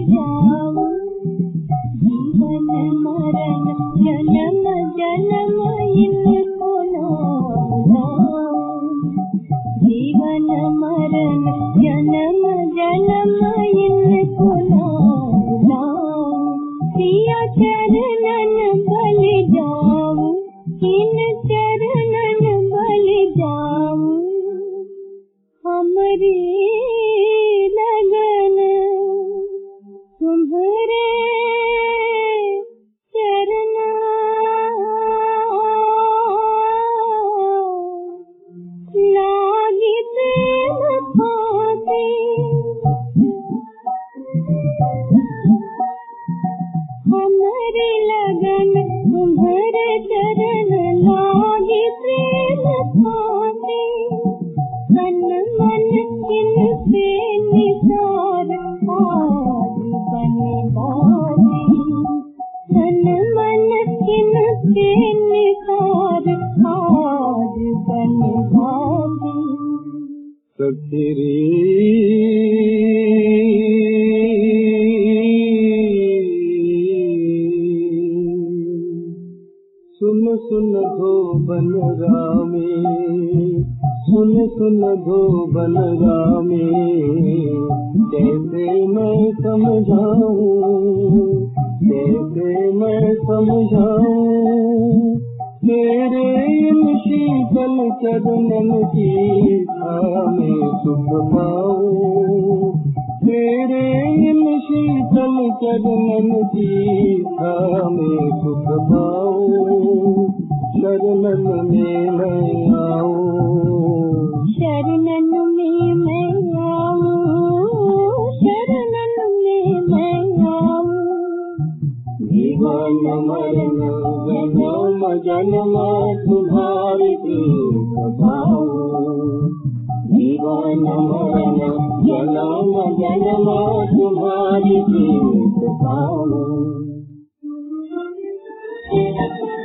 जाऊं, जीवन मरण जन्म जन्म इनको नाम, जीवन मरण जन्म जन्म इनको नाम, पिया चरणन बल जाऊं, इन चरणन बल जाऊं, हमरी लगन तुम्हारे चरण, लागी प्रेम फांसी, हमारी लगन तुम्हारे चरण, लागी प्रेम फांसी, तन मन किन से निसार आज बने बाजी, तन मन किन से निसार आज बने बाजी। सखी सुन सुन धोबन रामे, सुन सुन धोबन रामे, कैसे मैं समझाऊं, कैसे मैं समझाऊं, तेरे इन शीतल चरणन की छामे सुख पाऊं, तेरे इन शीतल चरणन की छामे सुख पाऊं, शरणन में मैं आऊं, शरणन में मैं आऊं, शरणन में मैं आऊं, जीवन मरण जन्म जन्म तुम्हारे प्रेम पाऊं, जीवन मरण जन्म जन्म तुम्हारे प्रेम पाऊं।